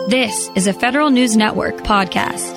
This is a Federal News Network podcast.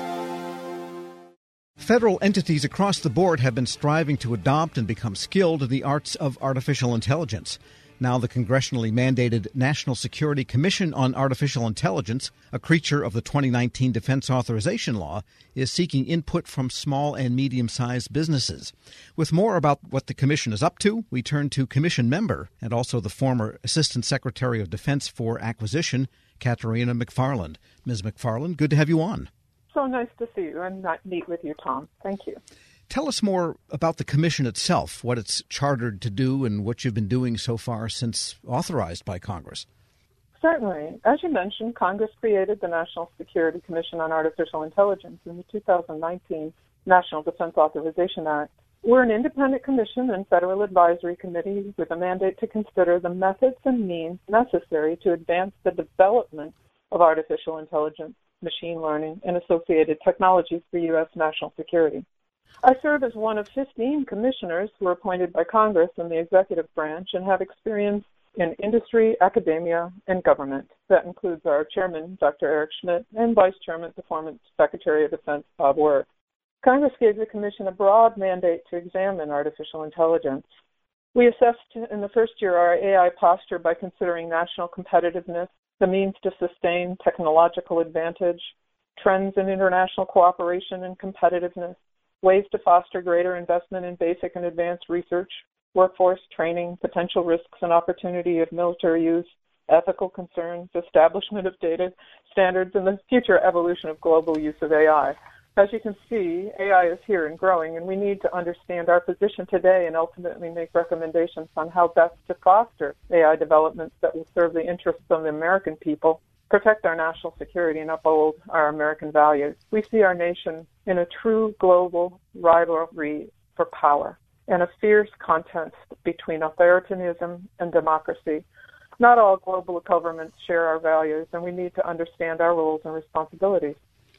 Federal entities across the board have been striving to adopt and become skilled in the arts of artificial intelligence. Now the congressionally mandated National Security Commission on Artificial Intelligence, a creature of the 2019 Defense Authorization Law, is seeking input from small and medium-sized businesses. With more about what the commission is up to, we turn to commission member and also the former Assistant Secretary of Defense for Acquisition, Katarina McFarland. Ms. McFarland, good to have you on. So nice to see you and meet with you, Tom. Thank you. Tell us more about the commission itself, what it's chartered to do and what you've been doing so far since authorized by Congress. Certainly. As you mentioned, Congress created the National Security Commission on Artificial Intelligence in the 2019 National Defense Authorization Act. We're an independent commission and federal advisory committee with a mandate to consider the methods and means necessary to advance the development of artificial intelligence, machine learning, and associated technologies for U.S. national security. I serve as one of 15 commissioners who are appointed by Congress in the executive branch and have experience in industry, academia, and government. That includes our chairman, Dr. Eric Schmidt, and vice chairman, the former Secretary of Defense, Bob Werth. Congress gave the commission a broad mandate to examine artificial intelligence. We assessed in the first year our AI posture by considering national competitiveness, the means to sustain technological advantage, trends in international cooperation and competitiveness, ways to foster greater investment in basic and advanced research, workforce training, potential risks and opportunity of military use, ethical concerns, establishment of data standards, and the future evolution of global use of AI. As you can see, AI is here and growing, and we need to understand our position today and ultimately make recommendations on how best to foster AI developments that will serve the interests of the American people, protect our national security, and uphold our American values. We see our nation in a true global rivalry for power and a fierce contest between authoritarianism and democracy. Not all global governments share our values, and we need to understand our roles and responsibilities.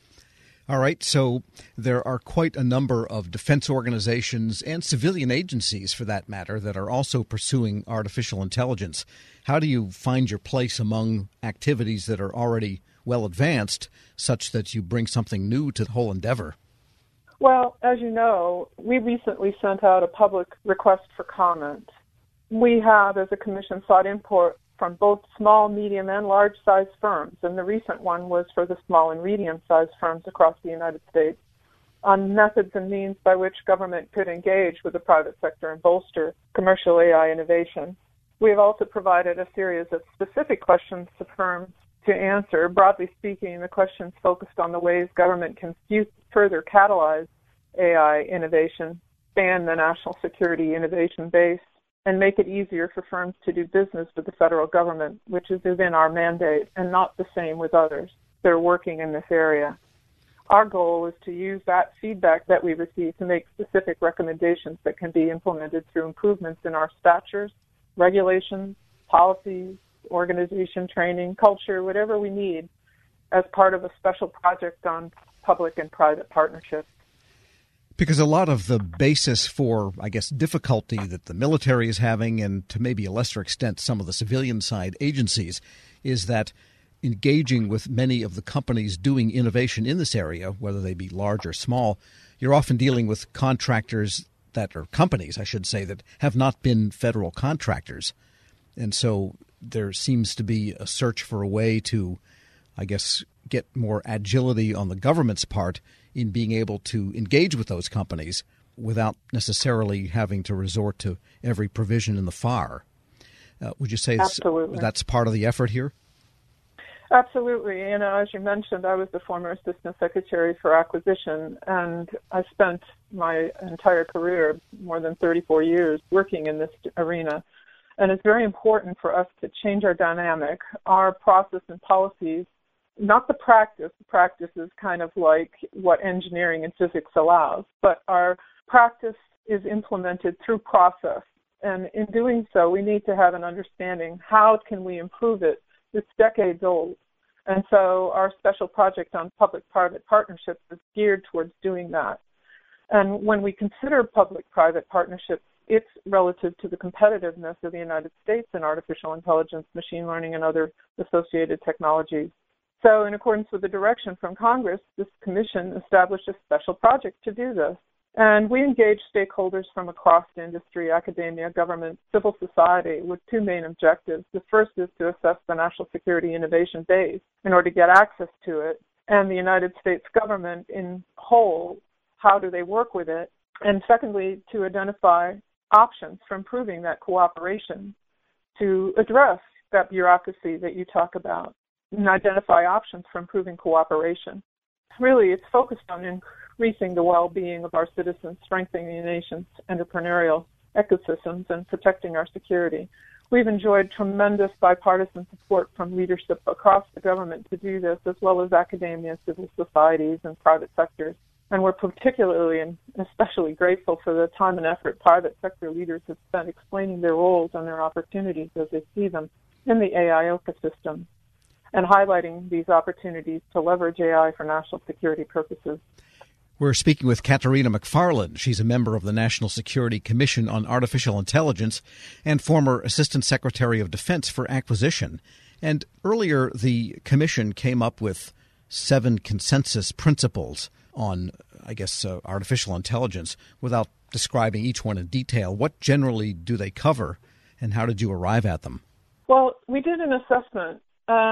All right, so there are quite a number of defense organizations and civilian agencies, for that matter, that are also pursuing artificial intelligence. How do you find your place among activities that are already well advanced, such that you bring something new to the whole endeavor? Well, as you know, we recently sent out a public request for comment. We have, as a commission, sought input from both small, medium, and large-sized firms, and the recent one was for the small and medium-sized firms across the United States, on methods and means by which government could engage with the private sector and bolster commercial AI innovation. We have also provided a series of specific questions to firms to answer. Broadly speaking, the questions focused on the ways government can further catalyze AI innovation, expand the national security innovation base, and make it easier for firms to do business with the federal government, which is within our mandate and not the same with others that are working in this area. Our goal is to use that feedback that we receive to make specific recommendations that can be implemented through improvements in our statutes, regulations, policies, organization training, culture, whatever we need as part of a special project on public and private partnerships. Because a lot of the basis for, I guess, difficulty that the military is having, and to maybe a lesser extent some of the civilian side agencies, is that engaging with many of the companies doing innovation in this area, whether they be large or small, you're often dealing with contractors that are companies, I should say, that have not been federal contractors. And so there seems to be a search for a way to, I guess, get more agility on the government's part in being able to engage with those companies without necessarily having to resort to every provision in the FAR. Would you say that's part of the effort here? Absolutely. As you mentioned, I was the former Assistant Secretary for Acquisition, and I spent my entire career, more than 34 years, working in this arena. And it's very important for us to change our dynamic, our process and policies, not the practice. The practice is kind of like what engineering and physics allows, but our practice is implemented through process. And in doing so, we need to have an understanding, how can we improve it? It's decades old. And so our special project on public-private partnerships is geared towards doing that. And when we consider public-private partnerships, it's relative to the competitiveness of the United States in artificial intelligence, machine learning, and other associated technologies. So in accordance with the direction from Congress, this commission established a special project to do this. And we engaged stakeholders from across the industry, academia, government, civil society with two main objectives. The first is to assess the national security innovation base in order to get access to it, and the United States government in whole, how do they work with it? And secondly, to identify options for improving that cooperation to address that bureaucracy that you talk about and identify options for improving cooperation. Really, it's focused on increasing the well-being of our citizens, strengthening the nation's entrepreneurial ecosystems, and protecting our security. We've enjoyed tremendous bipartisan support from leadership across the government to do this, as well as academia, civil societies, and private sectors. And we're particularly and especially grateful for the time and effort private sector leaders have spent explaining their roles and their opportunities as they see them in the AI ecosystem and highlighting these opportunities to leverage AI for national security purposes. We're speaking with Katerina McFarland. She's a member of the National Security Commission on Artificial Intelligence and former Assistant Secretary of Defense for Acquisition. And earlier, the commission came up with 7 consensus principles on, artificial intelligence without describing each one in detail. What generally do they cover, and how did you arrive at them? Well, we did an assessment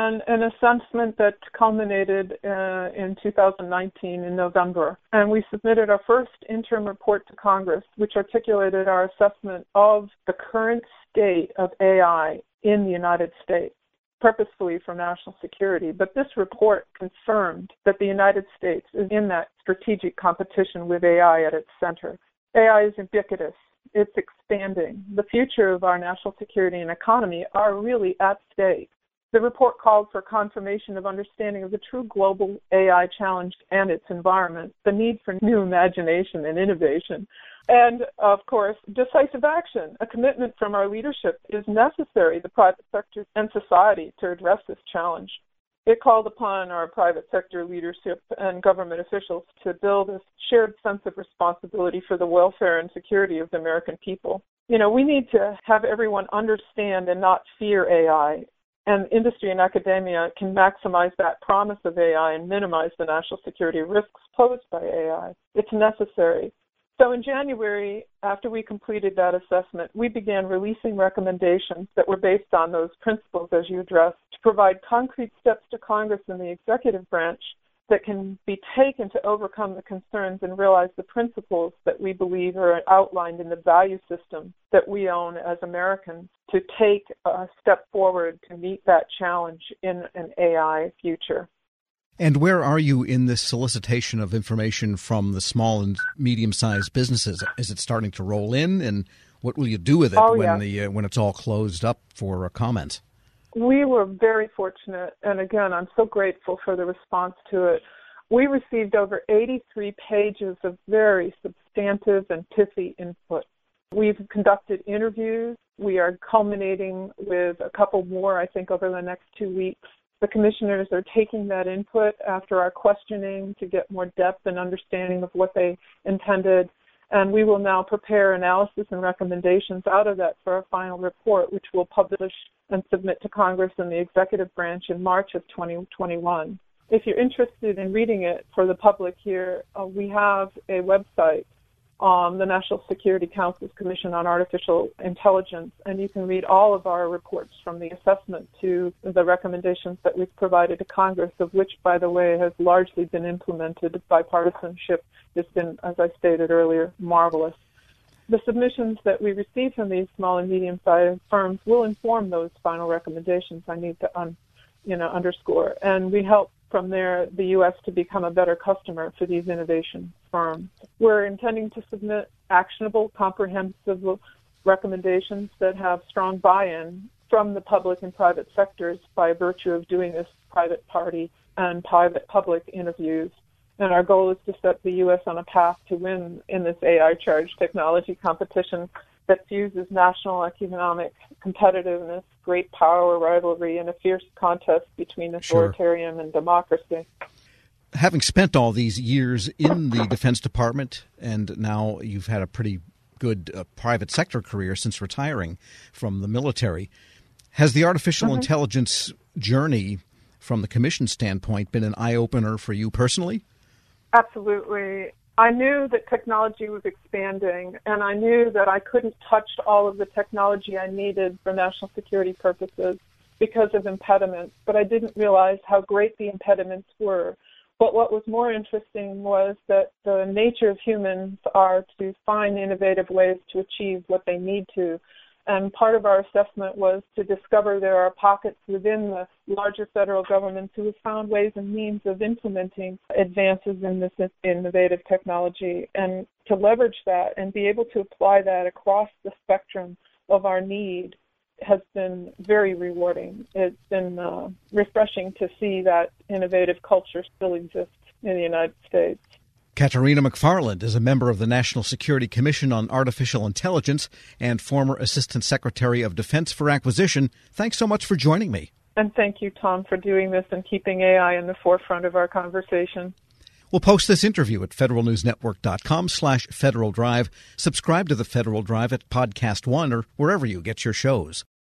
that culminated in 2019 in November. And we submitted our first interim report to Congress, which articulated our assessment of the current state of AI in the United States, purposefully for national security. But this report confirmed that the United States is in that strategic competition with AI at its center. AI is ubiquitous. It's expanding. The future of our national security and economy are really at stake. The report called for confirmation of understanding of the true global AI challenge and its environment, the need for new imagination and innovation, and, of course, decisive action. A commitment from our leadership is necessary, the private sector and society, to address this challenge. It called upon our private sector leadership and government officials to build a shared sense of responsibility for the welfare and security of the American people. We need to have everyone understand and not fear AI. And industry and academia can maximize that promise of AI and minimize the national security risks posed by AI. It's necessary. So in January, after we completed that assessment, we began releasing recommendations that were based on those principles, as you addressed, to provide concrete steps to Congress and the executive branch that can be taken to overcome the concerns and realize the principles that we believe are outlined in the value system that we own as Americans to take a step forward to meet that challenge in an AI future. And where are you in this solicitation of information from the small and medium-sized businesses? Is it starting to roll in, and what will you do with it when it's all closed up for comments? We were very fortunate, and again, I'm so grateful for the response to it. We received over 83 pages of very substantive and pithy input. We've conducted interviews. We are culminating with a couple more, I think, over the next 2 weeks. The commissioners are taking that input after our questioning to get more depth and understanding of what they intended. And we will now prepare analysis and recommendations out of that for our final report, which we'll publish and submit to Congress and the executive branch in March of 2021. If you're interested in reading it for the public here, we have a website, the National Security Council's Commission on Artificial Intelligence, and you can read all of our reports from the assessment to the recommendations that we've provided to Congress, of which, by the way, has largely been implemented. Bipartisanship has been, as I stated earlier, marvelous. The submissions that we receive from these small and medium-sized firms will inform those final recommendations. I need to underscore. And we help from there the U.S. to become a better customer for these innovation firms. We're intending to submit actionable, comprehensive recommendations that have strong buy-in from the public and private sectors by virtue of doing this private party and private-public interviews. And our goal is to set the U.S. on a path to win in this AI-charged technology competition that fuses national economic competitiveness, great power rivalry, and a fierce contest between authoritarian and democracy. Having spent all these years in the Defense Department, and now you've had a pretty good private sector career since retiring from the military, has the artificial intelligence journey from the Commission standpoint, been an eye-opener for you personally? Absolutely. I knew that technology was expanding, and I knew that I couldn't touch all of the technology I needed for national security purposes because of impediments, but I didn't realize how great the impediments were. But what was more interesting was that the nature of humans are to find innovative ways to achieve what they need to. And part of our assessment was to discover there are pockets within the larger federal government who have found ways and means of implementing advances in this innovative technology, and to leverage that and be able to apply that across the spectrum of our need has been very rewarding. It's been refreshing to see that innovative culture still exists in the United States. Katarina McFarland is a member of the National Security Commission on Artificial Intelligence and former Assistant Secretary of Defense for Acquisition. Thanks so much for joining me. And thank you, Tom, for doing this and keeping AI in the forefront of our conversation. We'll post this interview at federalnewsnetwork.com/Federal Drive. Subscribe to the Federal Drive at Podcast One or wherever you get your shows.